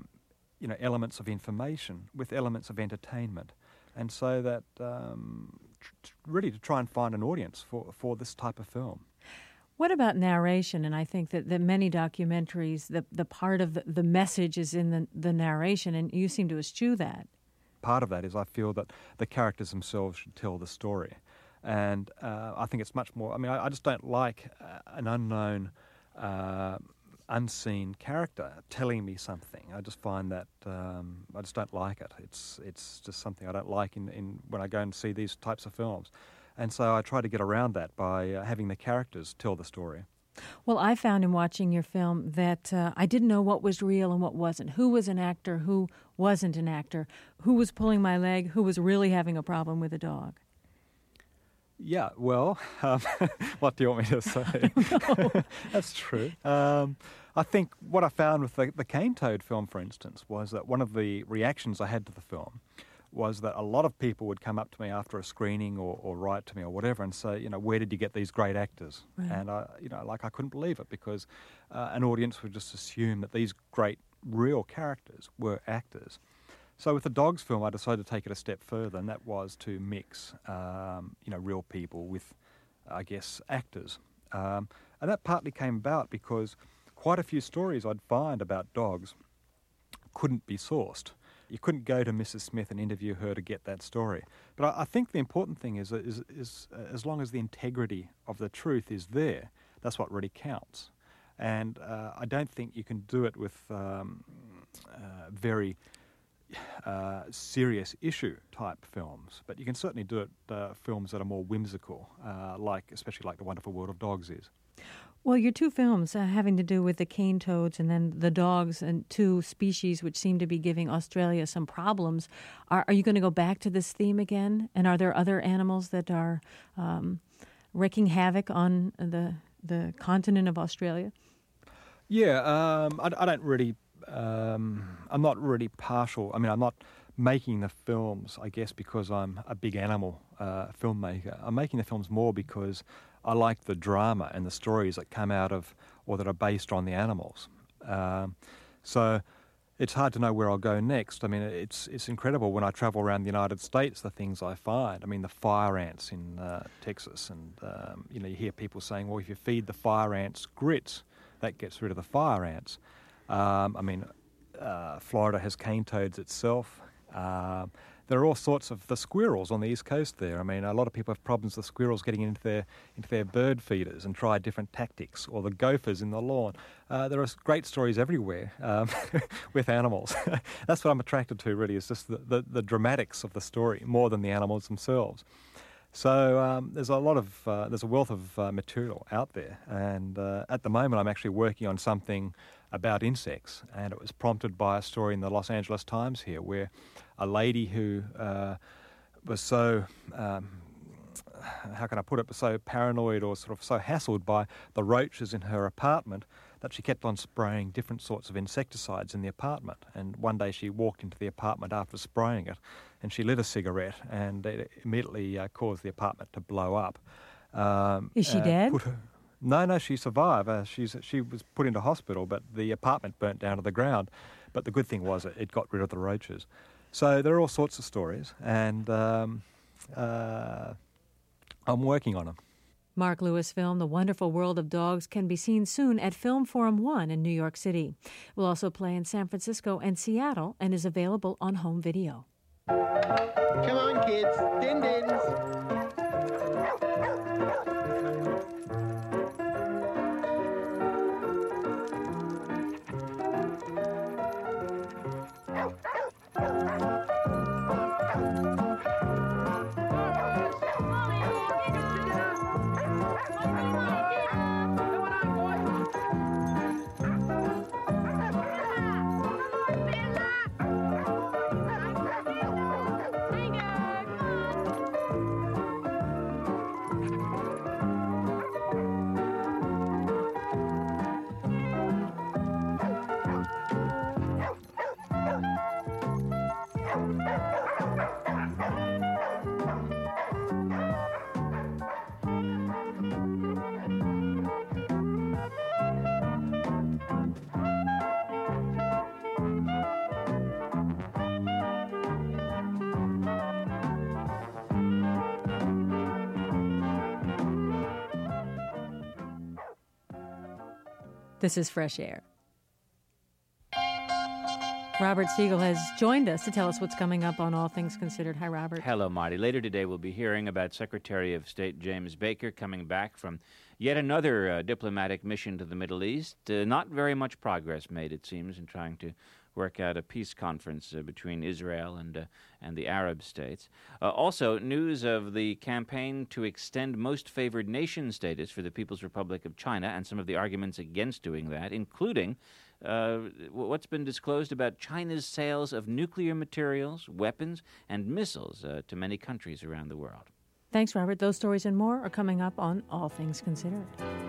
Speaker 16: elements of information with elements of entertainment. And so that really to try and find an audience for this type of film.
Speaker 1: What about narration? And I think that many documentaries, the part of the message is in the narration, and you seem to eschew that.
Speaker 16: Part of that is I feel that the characters themselves should tell the story. And I think it's much more... I mean, I just don't like an unknown, unseen character telling me something. I just find that... I just don't like it. It's just something I don't like in when I go and see these types of films. And so I try to get around that by having the characters tell the story.
Speaker 1: Well, I found in watching your film that I didn't know what was real and what wasn't. Who was an actor, who wasn't an actor, who was pulling my leg, who was really having a problem with a dog.
Speaker 16: Yeah, well, what do you want me to say? That's true. I think what I found with the Cane Toad film, for instance, was that one of the reactions I had to the film was that a lot of people would come up to me after a screening or write to me or whatever and say, where did you get these great actors? Right. And I couldn't believe it, because an audience would just assume that these great real characters were actors. So with the Dogs film, I decided to take it a step further, and that was to mix, real people with, I guess, actors. And that partly came about because quite a few stories I'd find about dogs couldn't be sourced. You couldn't go to Mrs. Smith and interview her to get that story. But I think the important thing is as long as the integrity of the truth is there, that's what really counts. And I don't think you can do it with very serious issue type films, but you can certainly do it films that are more whimsical, especially like The Wonderful World of Dogs is.
Speaker 1: Well, your two films having to do with the cane toads and then the dogs, and two species which seem to be giving Australia some problems. Are you going to go back to this theme again? And are there other animals that are wreaking havoc on the continent of Australia?
Speaker 16: Yeah, I don't really... I'm not really partial. I mean, I'm not making the films, I guess, because I'm a big animal filmmaker. I'm making the films more because I like the drama and the stories that come out of or that are based on the animals. So it's hard to know where I'll go next. I mean, it's incredible when I travel around the United States, the things I find. I mean, the fire ants in Texas, and you hear people saying, well, if you feed the fire ants grits, that gets rid of the fire ants. Florida has cane toads itself. There are all sorts of the squirrels on the East Coast there. I mean, a lot of people have problems with squirrels getting into their bird feeders and try different tactics, or the gophers in the lawn. There are great stories everywhere with animals. That's what I'm attracted to, really, is just the dramatics of the story more than the animals themselves. So there's a wealth of material out there, and at the moment I'm actually working on something about insects, and it was prompted by a story in the Los Angeles Times here, where a lady who was so, how can I put it, so paranoid or sort of so hassled by the roaches in her apartment that she kept on spraying different sorts of insecticides in the apartment. And one day she walked into the apartment after spraying it, and she lit a cigarette, and it immediately caused the apartment to blow up.
Speaker 1: Is she dead?
Speaker 16: No, she survived. She was put into hospital, but the apartment burnt down to the ground. But the good thing was it got rid of the roaches. So there are all sorts of stories, and I'm working on them.
Speaker 1: Mark Lewis' film, The Wonderful World of Dogs, can be seen soon at Film Forum 1 in New York City. Will also play in San Francisco and Seattle and is available on home video.
Speaker 19: Come on, kids. Din-dins.
Speaker 1: This is Fresh Air. Robert Siegel has joined us to tell us what's coming up on All Things Considered. Hi, Robert.
Speaker 20: Hello, Marty. Later today, we'll be hearing about Secretary of State James Baker coming back from yet another diplomatic mission to the Middle East. Not very much progress made, it seems, in trying to work out a peace conference between Israel and the Arab states. Also, news of the campaign to extend most favored nation status for the People's Republic of China and some of the arguments against doing that, including what's been disclosed about China's sales of nuclear materials, weapons, and missiles to many countries around the world.
Speaker 1: Thanks, Robert. Those stories and more are coming up on All Things Considered.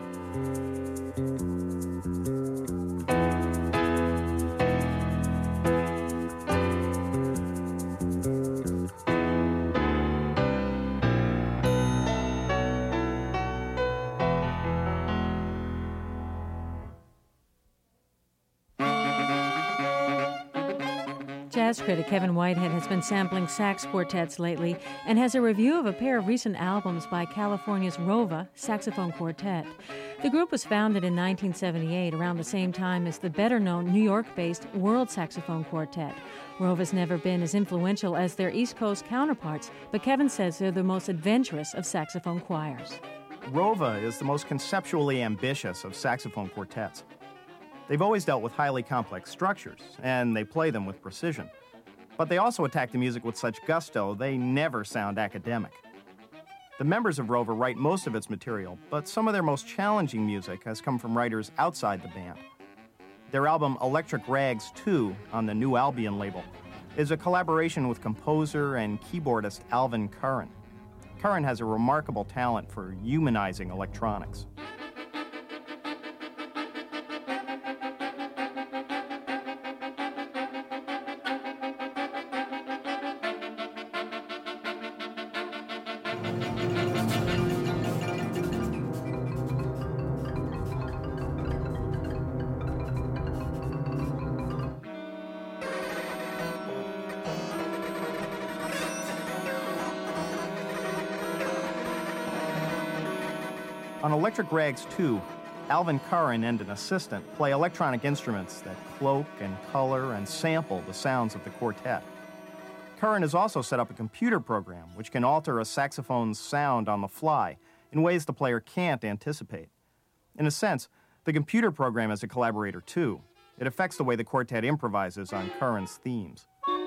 Speaker 1: Jazz critic Kevin Whitehead has been sampling sax quartets lately and has a review of a pair of recent albums by California's Rova Saxophone Quartet. The group was founded in 1978, around the same time as the better-known New York-based World Saxophone Quartet. Rova's never been as influential as their East Coast counterparts, but Kevin says they're the most adventurous of saxophone choirs.
Speaker 21: Rova is the most conceptually ambitious of saxophone quartets. They've always dealt with highly complex structures, and they play them with precision. But they also attack the music with such gusto, they never sound academic. The members of Rova write most of its material, but some of their most challenging music has come from writers outside the band. Their album Electric Rags 2, on the New Albion label, is a collaboration with composer and keyboardist Alvin Curran. Curran has a remarkable talent for humanizing electronics. On Electric Rags 2, Alvin Curran and an assistant play electronic instruments that cloak and color and sample the sounds of the quartet. Curran has also set up a computer program which can alter a saxophone's sound on the fly in ways the player can't anticipate. In a sense, the computer program is a collaborator too. It affects the way the quartet improvises on Curran's themes.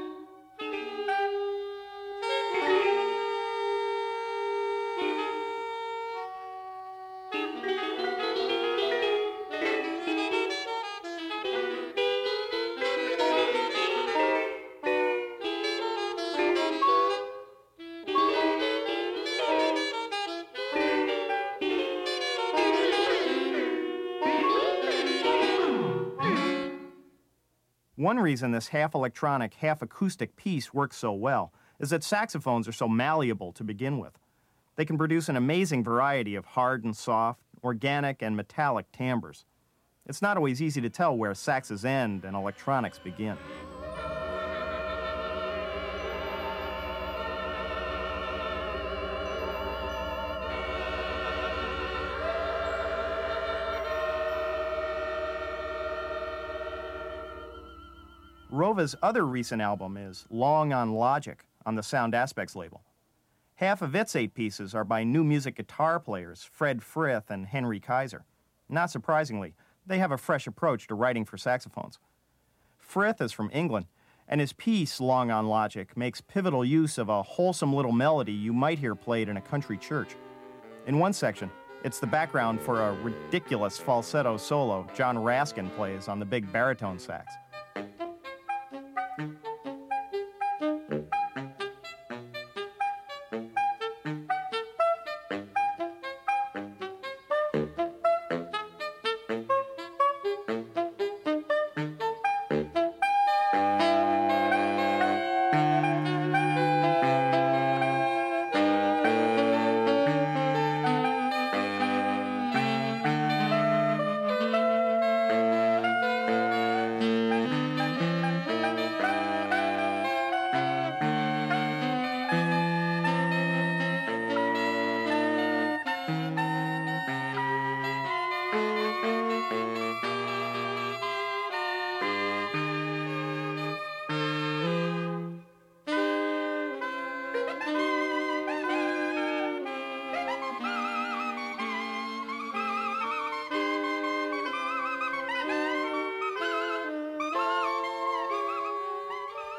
Speaker 21: One reason this half-electronic, half-acoustic piece works so well is that saxophones are so malleable to begin with. They can produce an amazing variety of hard and soft, organic and metallic timbres. It's not always easy to tell where saxes end and electronics begin. Rova's other recent album is Long on Logic on the Sound Aspects label. Half of its 8 pieces are by new music guitar players Fred Frith and Henry Kaiser. Not surprisingly, they have a fresh approach to writing for saxophones. Frith is from England, and his piece, Long on Logic, makes pivotal use of a wholesome little melody you might hear played in a country church. In one section, it's the background for a ridiculous falsetto solo John Raskin plays on the big baritone sax.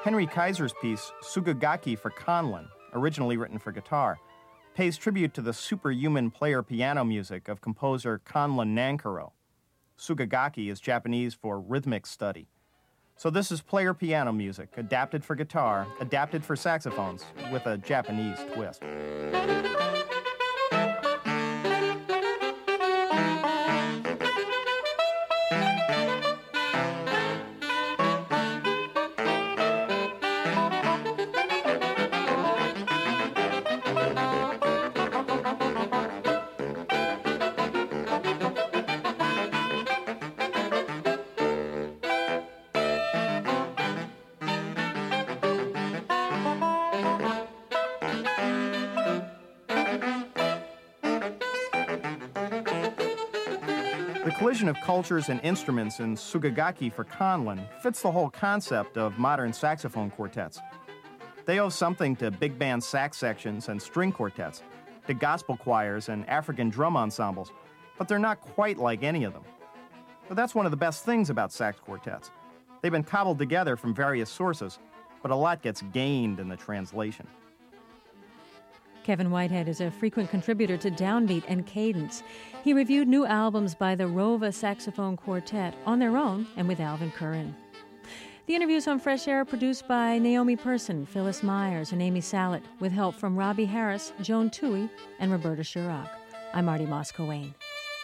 Speaker 21: Henry Kaiser's piece, Sugagaki for Conlon, originally written for guitar, pays tribute to the superhuman player piano music of composer Conlon Nankoro. Sugagaki is Japanese for rhythmic study. So this is player piano music, adapted for guitar, adapted for saxophones, with a Japanese twist. The collision of cultures and instruments in Sugagaki for Conlon fits the whole concept of modern saxophone quartets. They owe something to big band sax sections and string quartets, to gospel choirs and African drum ensembles, but they're not quite like any of them. But that's one of the best things about sax quartets. They've been cobbled together from various sources, but a lot gets gained in the translation.
Speaker 1: Kevin Whitehead is a frequent contributor to Downbeat and Cadence. He reviewed new albums by the Rova Saxophone Quartet on their own and with Alvin Curran. The interviews on Fresh Air are produced by Naomi Person, Phyllis Myers, and Amy Sallet, with help from Robbie Harris, Joan Toohey, and Roberta Shurrock. I'm Marty Moss-Coane.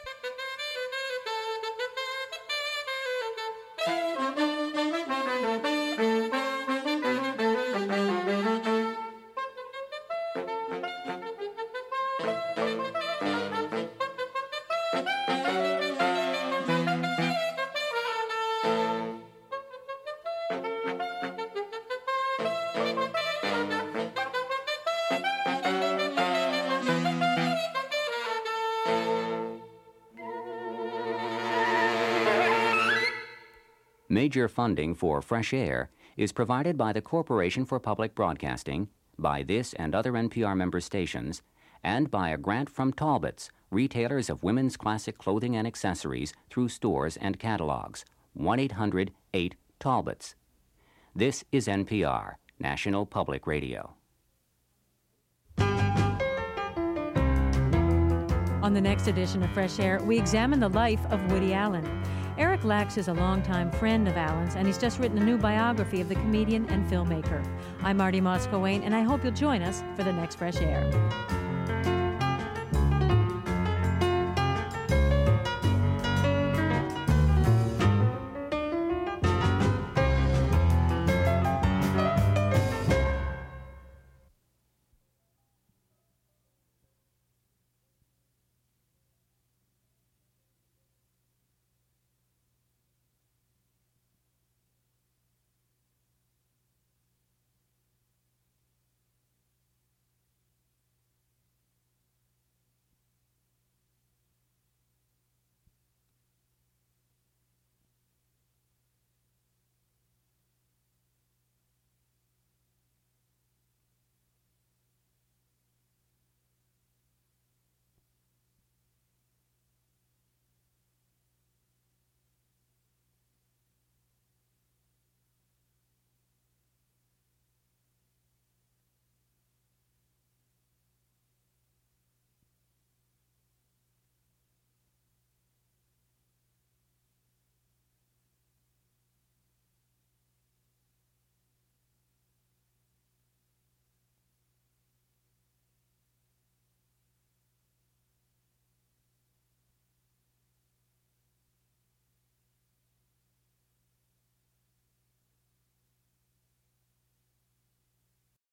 Speaker 12: Major funding for Fresh Air is provided by the Corporation for Public Broadcasting, by this and other NPR member stations, and by a grant from Talbots, retailers of women's classic clothing and accessories through stores and catalogs. 1-800-8-TALBOTS. This is NPR, National Public Radio.
Speaker 1: On the next edition of Fresh Air, we examine the life of Woody Allen. Eric Lax is a longtime friend of Allen's, and he's just written a new biography of the comedian and filmmaker. I'm Marty Moss-Coane, and I hope you'll join us for the next Fresh Air.